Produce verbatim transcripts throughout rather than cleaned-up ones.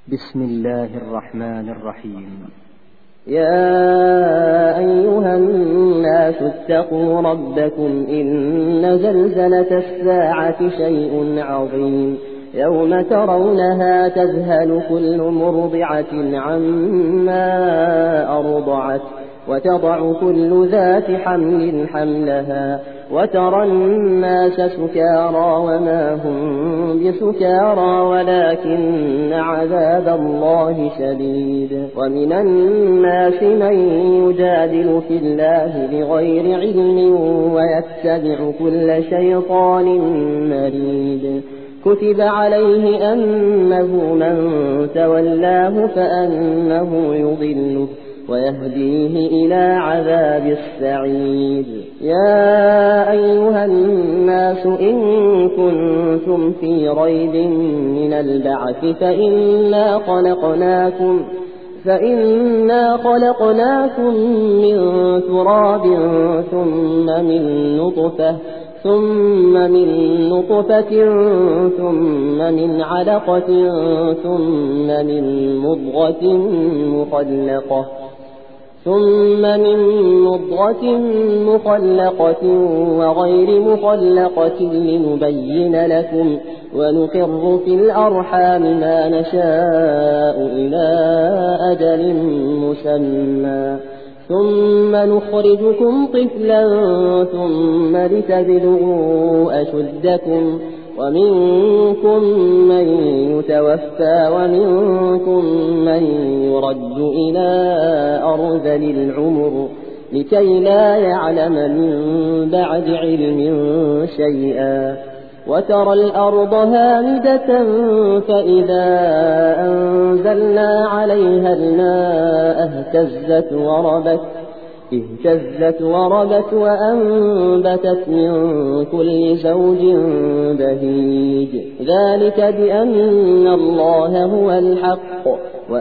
بسم الله الرحمن الرحيم. يا أيها الناس اتقوا ربكم إن زلزلة الساعة شيء عظيم يوم ترونها تذهل كل مرضعة عما أرضعت وتضع كل ذات حمل حملها وترى الناس سكارى وما هم بسكارى ولكن عذاب الله شديد. ومن الناس من يجادل في الله بغير علم ويتبع كل شيطان مريد. كتب عليه أنه من تولاه فأنه يضله ويهديه إلى عذاب السعير. يا أيها الناس إن كنتم في ريب من البعث فإنا خلقناكم فإنا خلقناكم من تراب ثم من نطفة ثم من نطفة ثم من علقة ثم من مضغة مخلقة ثم من مضغة مخلقة وغير مخلقة لنبين لكم ونقر في الأرحام ما نشاء إلى أجل مسمى ثم نخرجكم طفلا ثم لتبلغوا أشدكم ومنكم من يتوفى ومنكم من يرد إلى أرذل العمر لكي لا يعلم من بعد علم شيئا. وترى الأرض هامدة فإذا أنزلنا عليها الماء اهتزت وربت اهتزت وربت وأنبتت من كل زوج بهيج. ذلك بأن الله هو الحق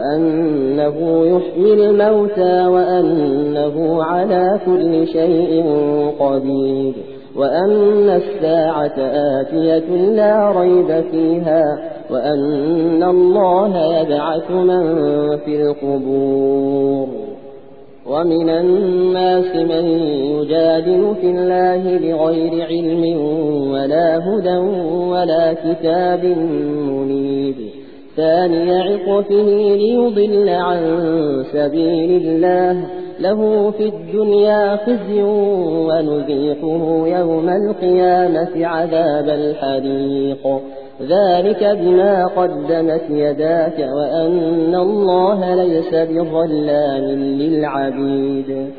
وأنه يحيي الموتى وأنه على كل شيء قدير وأن الساعة آتية لا ريب فيها وأن الله يبعث من في القبور. ومن الناس من يجادل في الله بغير علم ولا هدى ولا كتاب منير. ثاني عطفه ليضل عن سبيل الله له في الدنيا خزي ونذيقه يوم القيامة عذاب الحريق. ذلك بما قدمت يداك وأن الله ليس بظلام للعبيد.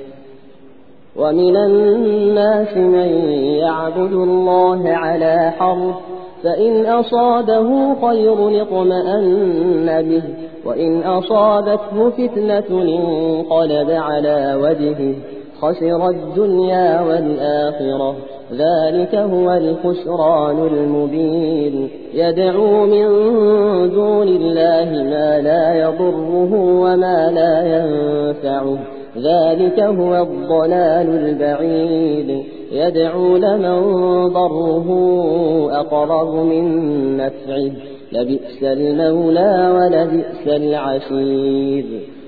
ومن الناس من يعبد الله على حرف فإن أصابه خير اطمأن به وإن أصابته فتنة انقلب على وجهه خسر الدنيا والآخرة. ذلك هو الخسران المبين. يدعو من دون الله ما لا يضره وما لا ينفعه ذلك هو الضلال البعيد. يدعو لمن ضره أقرب من نفعه لبئس المولى ولبئس العشير.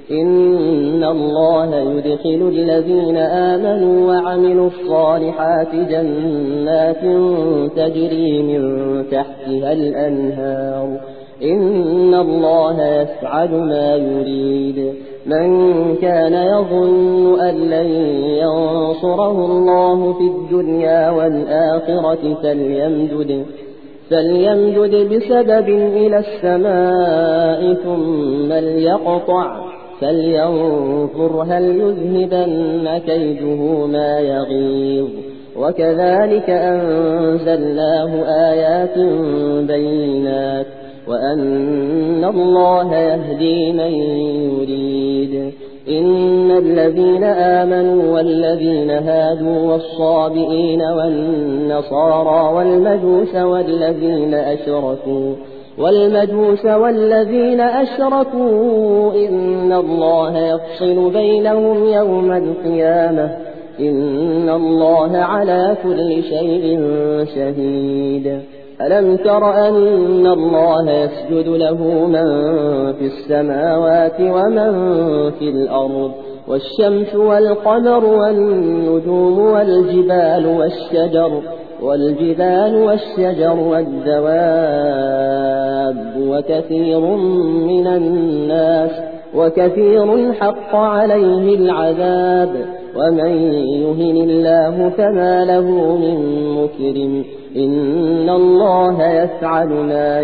إن الله يدخل الذين آمنوا وعملوا الصالحات جنات تجري من تحتها الأنهار. إن الله يفعل ما يريد. من كان يظن أن لن ينصره الله في الدنيا والآخرة فليمدد فليمدد بسبب إلى السماء ثم ليقطع فلينظر هل يذهبن كيده ما يغيظ. وكذلك أنزلناه آيات بينات وأن الله يهدي من يريد. إن الذين آمنوا والذين هادوا والصابئين والنصارى والمجوس والذين أشركوا والمجوس والذين أشركوا إن الله يفصل بينهم يوم القيامة إن الله على كل شيء شهيد. ألم تر أن الله يسجد له من في السماوات ومن في الأرض والشمس والقمر والنجوم والجبال والشجر والجبال والشجر والدواب وكثير من الناس وكثير حق عليه العذاب ومن يهن الله فما له من مكرم إن الله يفعل ما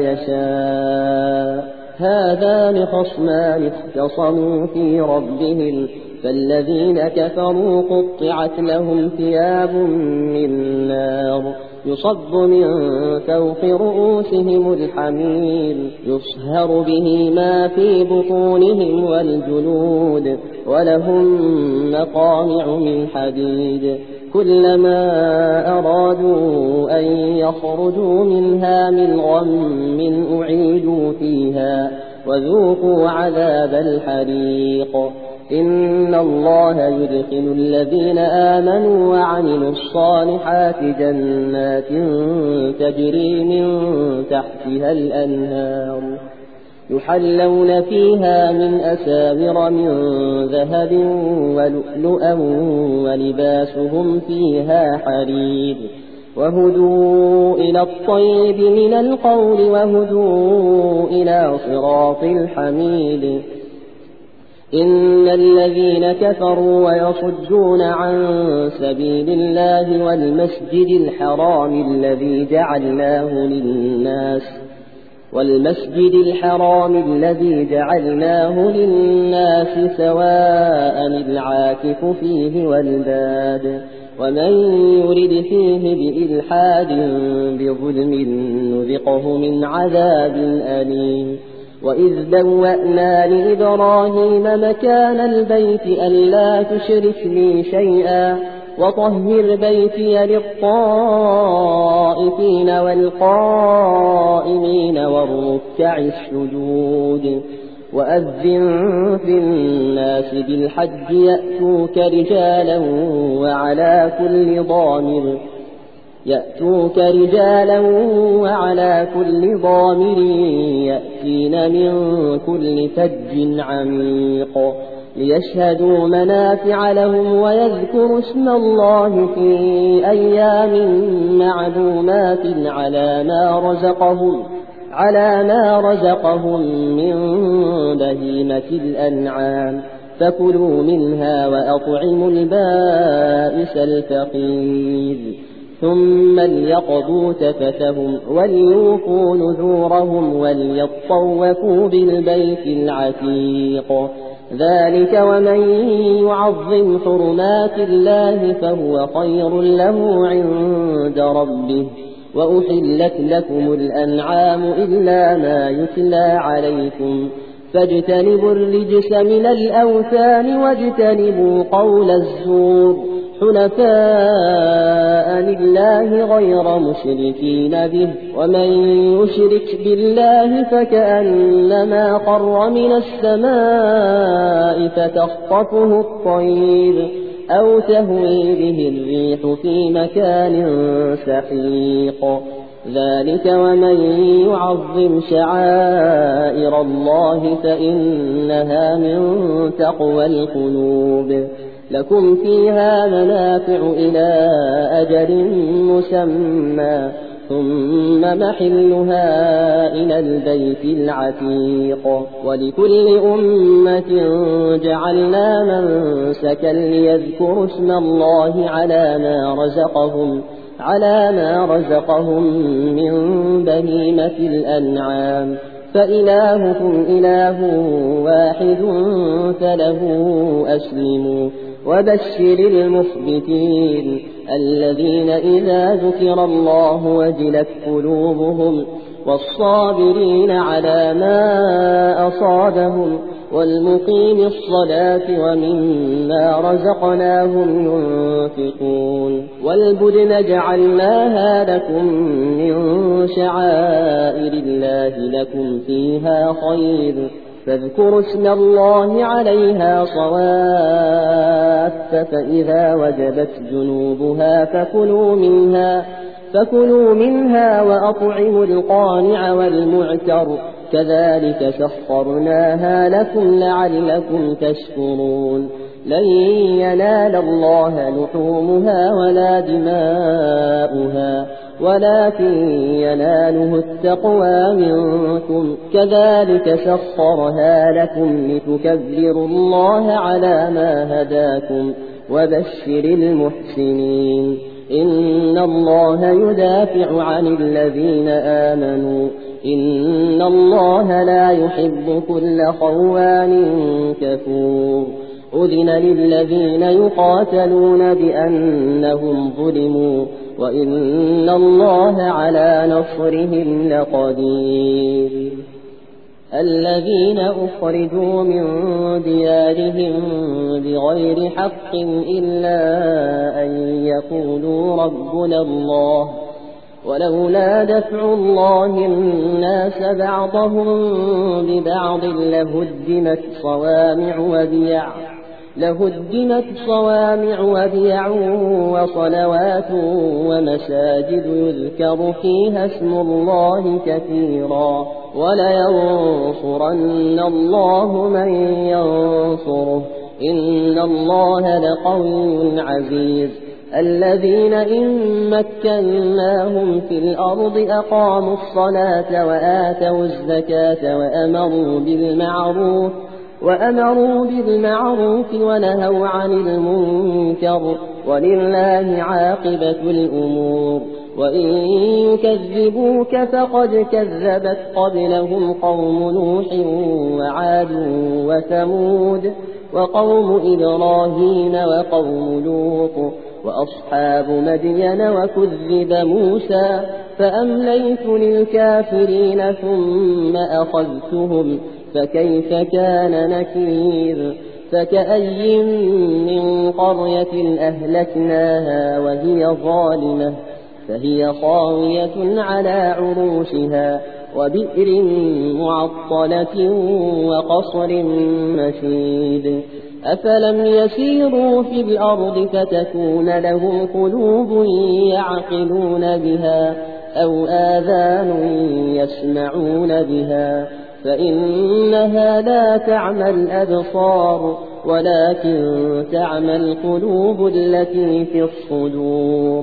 يشاء هذان خصمان اختصموا في ربهم فالذين كفروا قطعت لهم ثياب من نار يصب من فوق رؤوسهم الحمير يصهر به ما في بطونهم والجلود ولهم مقامع من حديد كلما أرادوا أن يخرجوا منها من غم أعيدوا فيها وذوقوا عذاب الحريق إن الله يدخل الذين آمنوا وعملوا الصالحات جنات تجري من تحتها الأنهار يحلون فيها من أساور من ذهب ولؤلؤا ولباسهم فيها حرير وهدوا إلى الطيب من القول وهدوا إلى صراط الحميد إن الذين كفروا ويصدون عن سبيل الله والمسجد الحرام الذي جعلناه للناس والمسجد الحرام الذي جعلناه للناس سواء العاكف فيه والباد ومن يرد فيه بإلحاد بظلم نذقه من عذاب أليم وإذ بوأنا لإبراهيم مكان البيت ألا تشرك بي شيئا وطهر بيتي للطائفين والقائمين والركع السجود وأذن في الناس بالحج يأتوك رجالا وعلى كل ضامر يأتوك رجالا وعلى كل ضامر يأتين من كل فج عميق ليشهدوا منافع لهم ويذكروا اسم الله في أيام معلومات على ما رزقهم على ما رزقهم من بهيمة الأنعام فكلوا منها وأطعموا البائس الفقير ثم ليقضوا تفثهم وليوفوا نذورهم وليطوفوا بالبيت العتيق ذلك ومن يعظم حرمات الله فهو خير له عند ربه وأحلت لكم الأنعام إلا ما يتلى عليكم فاجتنبوا الرجس من الأوثان واجتنبوا قول الزور حنفاء لله غير مشركين به ومن يشرك بالله فكأنما خر من السماء فتخطفه الطير أو تهوي به الريح في مكان سحيق ذلك ومن يعظم شعائر الله فإنها من تقوى القلوب لكم فيها منافع إلى أجل مسمى ثم محلها إلى البيت العتيق ولكل أمة جعلنا منسكا ليذكروا اسم الله على ما رزقهم على ما رزقهم من بهيمة الأنعام فإلهكم إله واحد فله أسلموا وبشر المخبتين الذين إذا ذكر الله وجلت قلوبهم والصابرين على ما أصابهم والمقيم الصلاة ومما رزقناهم ينفقون والبدن جعلناها لكم من شعائر الله لكم فيها خير فاذكروا اسم الله عليها صواف فإذا وجبت جنوبها فكلوا منها فكلوا منها وأطعموا القانع والمعتر كذلك سخرناها لكم لعلكم تشكرون لن ينال الله لحومها ولا دماؤها ولكن يناله التقوى منكم كذلك سخرها لكم لتكبروا الله على ما هداكم وبشر المحسنين إن الله يدافع عن الذين آمنوا إن الله لا يحب كل خوان كفور أذن للذين يقاتلون بأنهم ظلموا وإن الله على نصرهم لقدير الذين أخرجوا من ديارهم بغير حق إلا أن يقولوا ربنا الله ولولا دفع الله الناس بعضهم ببعض لهدمت صوامع وبيع لهدمت صوامع وبيع وصلوات ومساجد يذكر فيها اسم الله كثيرا ولينصرن الله من ينصره إن الله لقوي عزيز الذين إن مكناهم في الأرض أقاموا الصلاة وآتوا الزكاة وأمروا بالمعروف وأمروا بالمعروف ونهوا عن المنكر ولله عاقبة الأمور وإن يكذبوك فقد كذبت قبلهم قوم نوح وعاد وثمود وقوم إبراهيم وقوم لوط وأصحاب مدين وكذب موسى فأمليت للكافرين ثم أخذتهم فكيف كان نكير فكأي من قرية أهلكناها وهي ظالمة فهي خاوية على عروشها وبئر معطلة وقصر مشيد أفلم يسيروا في الأرض فتكون لهم قلوب يعقلون بها أو آذان يسمعون بها فإنها لا تعمى الأبصار ولكن تعمى القلوب التي في الصدور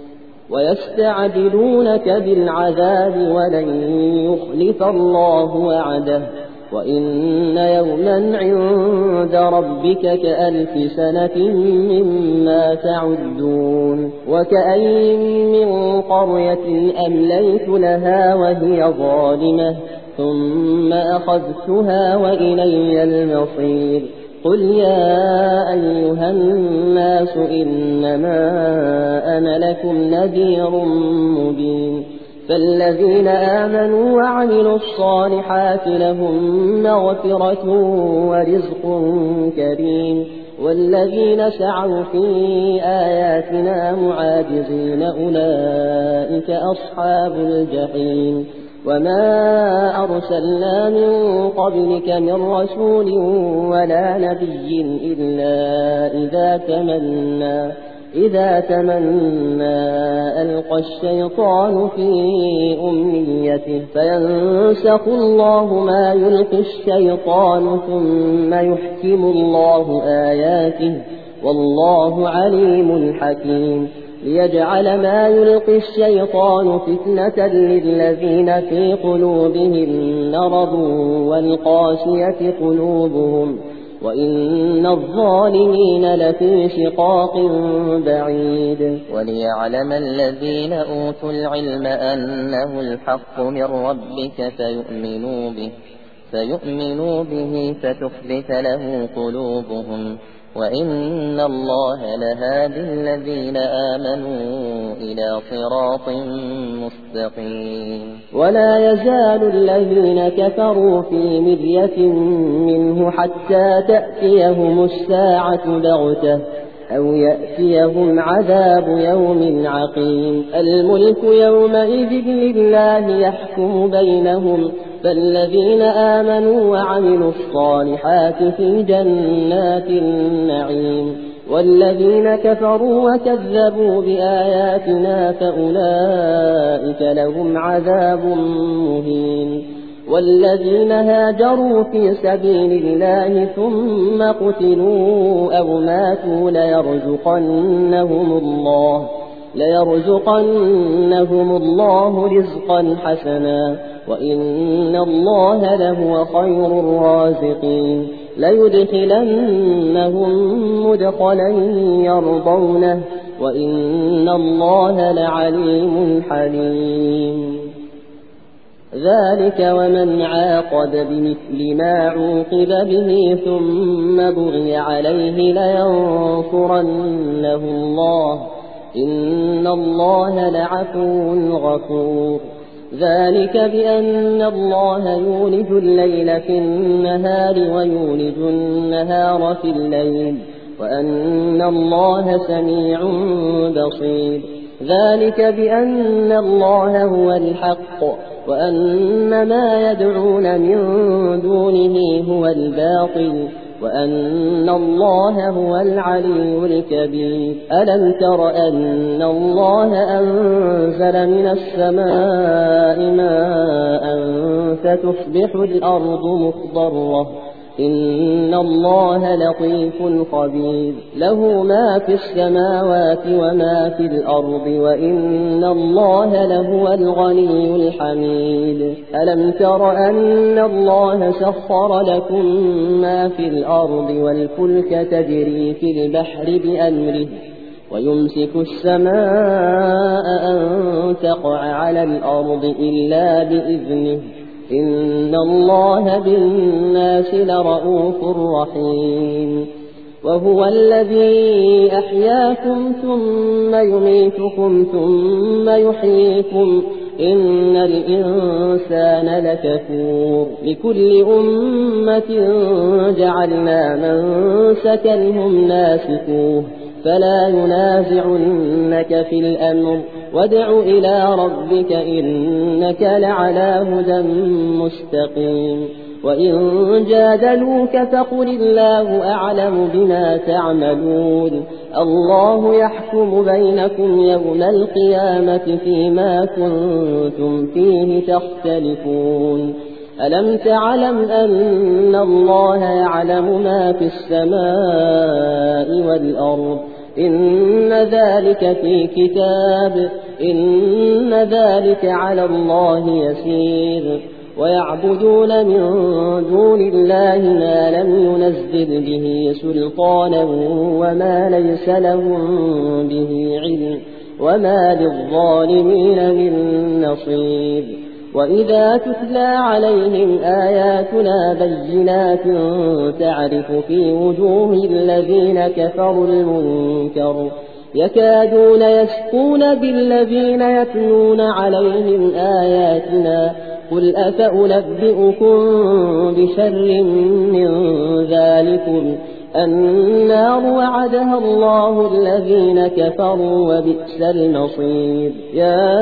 ويستعجلونك بالعذاب ولن يخلف الله وعده وإن يوما عند ربك كألف سنة مما تعدون وكأي من قرية أمليت لها وهي ظالمة ثم أخذتها وإلي المصير قل يا أيها الناس إنما أنا لكم نذير مبين فالذين آمنوا وعملوا الصالحات لهم مغفرة ورزق كريم والذين سعوا في آياتنا معاجزين أولئك أصحاب الجحيم وما أرسلنا من قبلك من رسول ولا نبي إلا إذا تمنى إذا تمنى ألقى الشيطان في أمنيته فينسخ الله ما يلقي الشيطان ثم يحكم الله آياته والله عليم حكيم ليجعل ما يلقي الشيطان فتنة للذين في قلوبهم مرض والقاسية قلوبهم وإن الظالمين لفي شقاق بعيد وليعلم الذين أوتوا العلم أنه الحق من ربك فيؤمنوا به فيؤمنوا به فتخبت له قلوبهم وإن الله لهادي الذين آمنوا إلى صراط مستقيم ولا يزال الذين كفروا في مرية منه حتى تأتيهم الساعة بغتة أو يأتيهم عذاب يوم عقيم الملك يومئذ لله يحكم بينهم فالذين آمنوا وعملوا الصالحات في جنات النعيم والذين كفروا وكذبوا بآياتنا فأولئك لهم عذاب مهين والذين هاجروا في سبيل الله ثم قتلوا أو ماتوا ليرزقنهم الله ليرزقنهم الله رزقا حسنا وإن الله لهو خير الرازقين ليدخلنهم مدخلا يرضونه وإن الله لعليم حليم ذلك ومن عاقب بمثل ما عوقب به ثم بغي عليه لينصرنه الله إن الله لعفو غفور ذلك بأن الله يولج الليل في النهار ويولج النهار في الليل وأن الله سميع بصير ذلك بأن الله هو الحق وأن ما يدعون من دونه هو الباطل وأن الله هو العلي الكبير ألم تر أن الله أنزل من السماء ماء فتصبح الأرض مخضرة إن الله لطيف خبير له ما في السماوات وما في الأرض وإن الله لهو الغني الحميد ألم تر أن الله سخر لكم ما في الأرض والفلك تجري في البحر بأمره ويمسك السماء أن تقع على الأرض إلا بإذنه إن الله بالناس لرؤوف رحيم وهو الذي أحياكم ثم يميتكم ثم يحييكم إن الإنسان لكفور لكل أمة جعلنا منسكا هم ناسكوه فلا ينازعنك في الأمر وادع إلى ربك إنك لعلى هدى مستقيم وإن جادلوك فقل الله أعلم بما تعملون الله يحكم بينكم يوم القيامة فيما كنتم فيه تختلفون ألم تعلم أن الله يعلم ما في السماء والأرض إن ذلك في كتاب إن ذلك على الله يسير ويعبدون من دون الله ما لم ينزل به سلطانا وما ليس لهم به علم وما للظالمين من نصير وإذا تتلى عليهم آياتنا بينات تعرف في وجوه الذين كفروا المنكر يكادون يسقون بالذين يتلون عليهم آياتنا قل أفأنبئكم بشر من ذلكم النار وعدها الله الذين كفروا وبئس المصير يا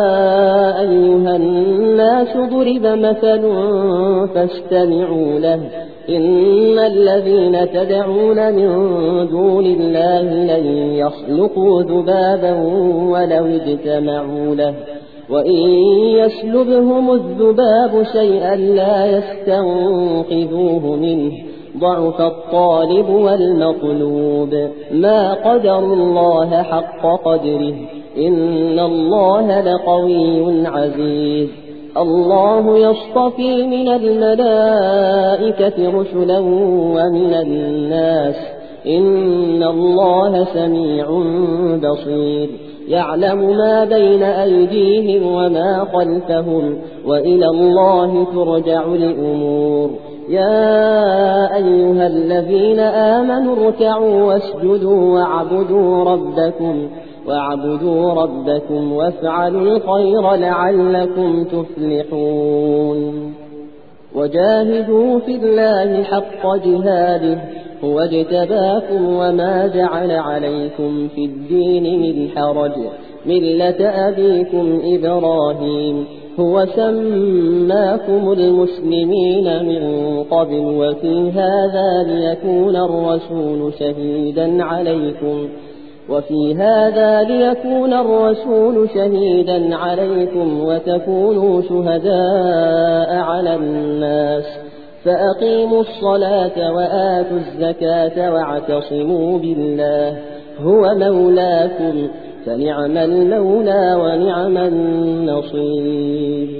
أيها الناس ضرب مثل فاستمعوا له إن الذين تدعون من دون الله لن يخلقوا ذبابا ولو اجتمعوا له وإن يسلبهم الذباب شيئا لا يستنقذوه منه ضعف الطالب والمطلوب ما قدر الله حق قدره إن الله لقوي عزيز الله يصطفي من الملائكة رسلا ومن الناس إن الله سميع بصير يعلم ما بين أيديهم وما خلفهم وإلى الله ترجع الأمور يا أيها الذين آمنوا اركعوا واسجدوا واعبدوا ربكم واعبدوا ربكم وافعلوا الخير لعلكم تفلحون وجاهدوا في الله حق جهاده هو اجتباكم وما جعل عليكم في الدين من حرج ملة أبيكم إبراهيم هو سماكم المسلمين من قبل وفي هذا ليكون الرسول شهيدا عليكم وفي هذا ليكون الرسول شهيدا عليكم وتكونوا شهداء على الناس فأقيموا الصلاة وآتوا الزكاة واعتصموا بالله هو مولاكم فنعم المولى ونعم النصير.